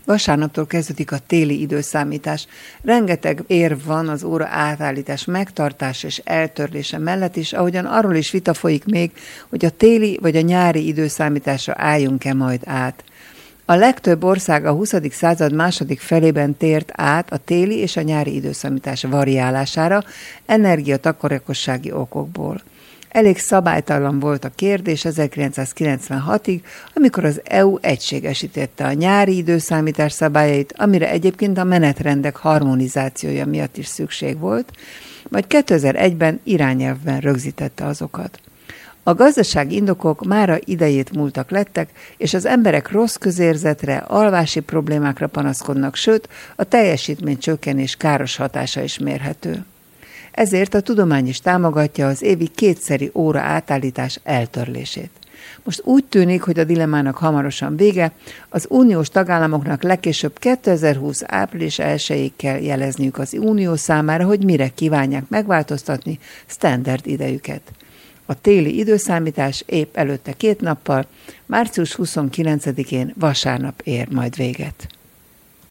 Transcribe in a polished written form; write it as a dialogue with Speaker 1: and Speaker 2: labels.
Speaker 1: Vasárnaptól kezdődik a téli időszámítás. Rengeteg érv van az óra átállítás megtartása és eltörlése mellett is, ahogyan arról is vita folyik még, hogy a téli vagy a nyári időszámításra álljunk-e majd át. A legtöbb ország a 20. század második felében tért át a téli és a nyári időszámítás variálására energiatakarékossági okokból. Elég szabálytalan volt a kérdés 1996-ig, amikor az EU egységesítette a nyári időszámítás szabályait, amire egyébként a menetrendek harmonizációja miatt is szükség volt, majd 2001-ben irányelvben rögzítette azokat. A gazdasági indokok mára idejét múltak lettek, és az emberek rossz közérzetre, alvási problémákra panaszkodnak, sőt, a teljesítmény csökkenés káros hatása is mérhető. Ezért a tudomány is támogatja az évi 2-szeri óra átállítás eltörlését. Most úgy tűnik, hogy a dilemmának hamarosan vége, az uniós tagállamoknak legkésőbb 2020. április 1-ig kell jelezniük az unió számára, hogy mire kívánják megváltoztatni sztenderd idejüket. A téli időszámítás épp előtte 2 nappal, március 29-én vasárnap ér majd véget.